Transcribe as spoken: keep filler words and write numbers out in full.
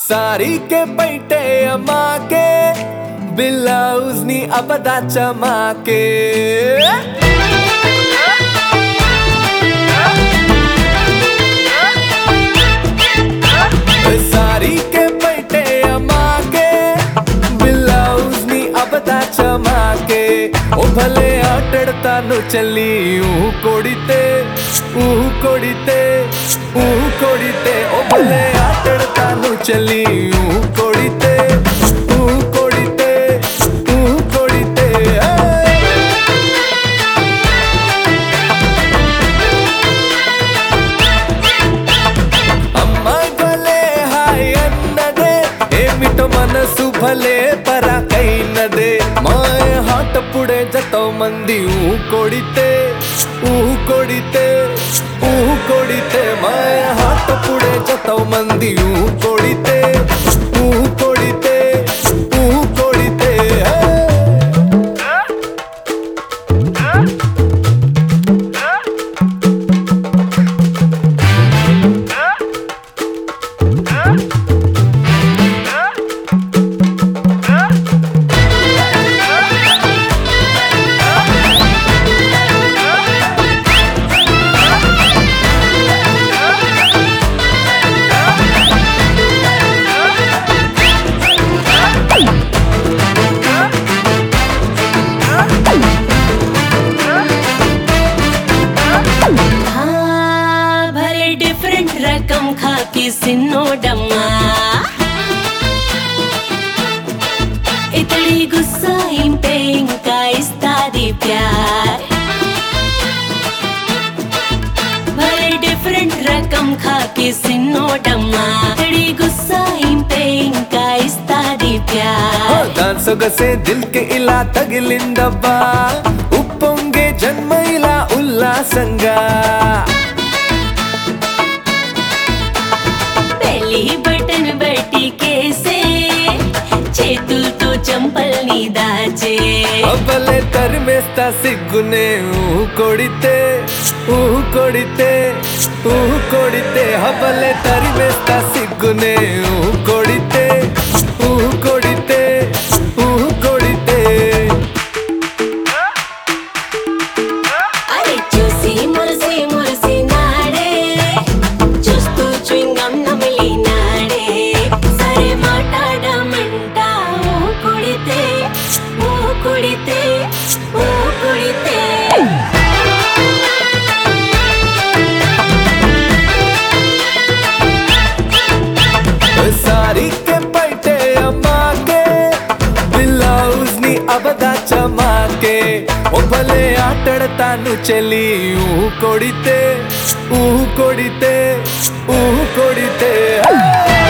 सारी के पैटे अमाके ब्लाउजनी अबदा चमाके सारी के पैटे अमाके ब्लाउजनी अबदा चमाके ओ भले आटड़तानु चली ऊ कोडिते ऊ कोडिते ऊ कोडिते ओ भले आटड़तानु चली ऊ कोडिते ऊ कोडिते ऊ कोडिते अम्मा गले हाय अन्नदे ఏమిటో మనసు భలే పరాకైనదే మాయ హాట పుడే జతో మంది ఊ కొడితే ఊ కొడితే ఊ కొడితే మాయ హాట పుడే జతో మంది ఊ కొడితే ఊ కొడితే ఊ కొడితే రకం ఖాకి సిన్నోడమ్మా ఇతడి గుస్సా ఇంటే ఇంకా ఇస్తాది ప్యార్ భలే డిఫరెంట్ రకం ఖాకి సిన్నోడమ్మా ఇతడి గుస్సా ఇంటే ఇంకా ఇస్తాది ప్యార్ దాని సొగసే దిల్ కి ఇలా తగిలిందబ్బా ఉప్పొంగే జన్మ ఇలా ఉల్లాసంగా బటన్ బట్టి కేసే చేతులతో చంపల్ని దాచే అబ్బలే తరిమేస్తా సిగ్గునే ఊ కొడితే ఊ కొడితే ఊ కొడితే అబ్బలే తరిమేస్తా సిగ్గునే ఊ కొడితే ఊ కొడితే ఊ కొడితే అరే చూసి మురిసి మురిసి నాడే చూస్తూ చ్వింగం నమిలి నాడే సరే మాట్లాడమంట ఊ కొడితే ఊ కొడితే ఊ కొడితే सारी के पैटे अम्माके ब्लाउजनी अबदा चमाके ओ भले आटड़तानु चली ऊ कोडिते ऊ कोडिते ऊ कोडिते